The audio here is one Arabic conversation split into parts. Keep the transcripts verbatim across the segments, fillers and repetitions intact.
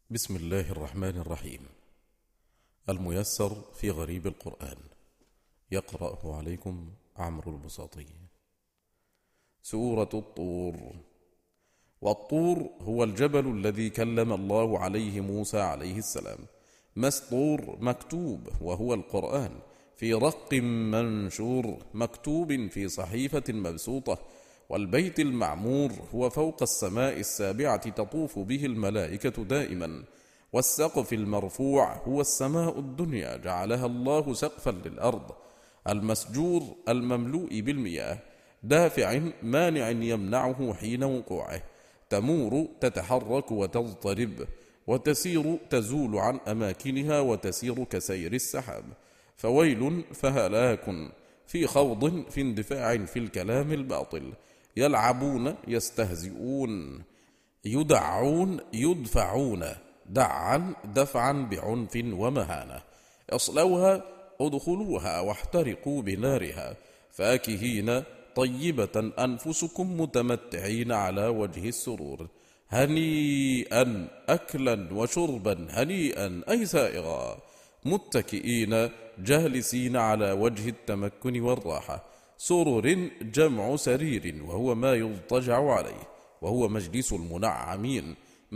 بسم الله الرحمن الرحيم. الميسر في غريب القرآن، يقرأه عليكم عمرو البساطي. سورة الطور. والطور هو الجبل الذي كلم الله عليه موسى عليه السلام. مسطور مكتوب، وهو القرآن في رق منشور مكتوب في صحيفة مبسوطة. والبيت المعمور هو فوق السماء السابعة تطوف به الملائكة دائما. والسقف المرفوع هو السماء الدنيا جعلها الله سقفا للأرض. المسجور المملوء بالمياه، دافع مانع يمنعه حين وقوعه. تمور تتحرك وتضطرب، وتسير تزول عن أماكنها وتسير كسير السحاب. فويل فهلاك في خوض في اندفاع في الكلام الباطل. يلعبون يستهزئون، يدعون يدفعون، دعا دفعا بعنف ومهانة. اصلوها ادخلوها واحترقوا بنارها، فاكهين طيبة أنفسكم متمتعين على وجه السرور. هنيئا أكلا وشربا هنيئا أي سائغا، متكئين جالسين على وجه التمكن والراحة. سرر جمع سرير، وهو ما يضطجع عليه، وهو مجلس المنعمين.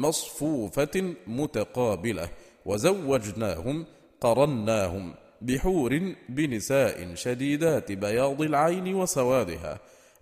مصفوفة متقابلة، وزوجناهم قرناهم بحور بنساء شديدات بياض العين وسوادها،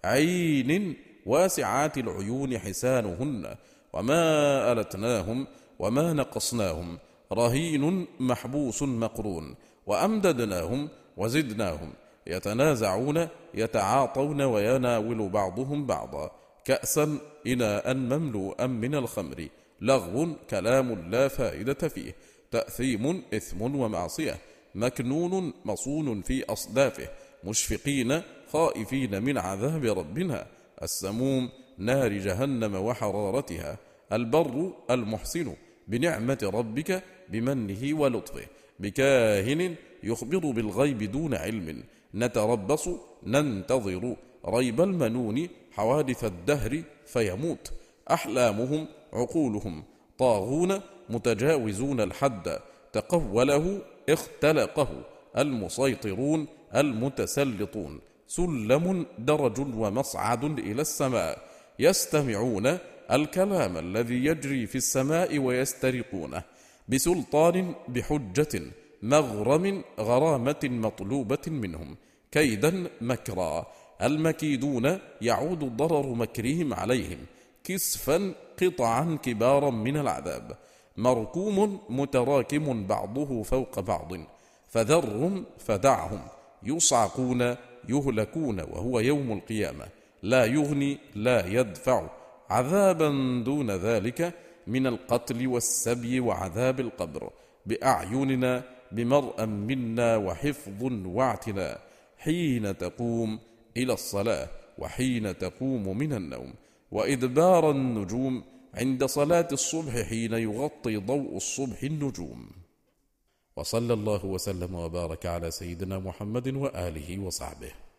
عين واسعات العيون حسانهن. وما ألتناهم وما نقصناهم، رهين محبوس مقرون. وأمددناهم وزدناهم، يتنازعون يتعاطون ويناول بعضهم بعضا. كأسا إناء مملوءا من الخمر، لغو كلام لا فائدة فيه، تأثيم إثم ومعصية، مكنون مصون في أصدافه، مشفقين خائفين من عذاب ربنا. السموم نار جهنم وحرارتها. البر المحسن بنعمة ربك بمنه ولطفه. بكاهن يخبر بالغيب دون علم. نتربص ننتظر ريب المنون حوادث الدهر فيموت. أحلامهم عقولهم طاغون متجاوزون الحد. تقوله اختلقه المسيطرون المتسلطون. سلم درج ومصعد إلى السماء. يستمعون الكلام الذي يجري في السماء ويسترقونه. بسلطان بحجة مغرم غرامة مطلوبة منهم. كيدا مكرا، المكيدون يعود ضرر مكرهم عليهم. كسفا قطعا كبارا من العذاب. مركوم متراكم بعضه فوق بعض. فذرهم فدعهم، يصعقون يهلكون، وهو يوم القيامة. لا يغني لا يدفع، عذابا دون ذلك من القتل والسبي وعذاب القبر. بأعيننا بمرأ منا وحفظ واعتناء، حين تقوم إلى الصلاة وحين تقوم من النوم. وإدبار النجوم عند صلاة الصبح حين يغطي ضوء الصبح النجوم. وصلى الله وسلم وبارك على سيدنا محمد وآله وصحبه.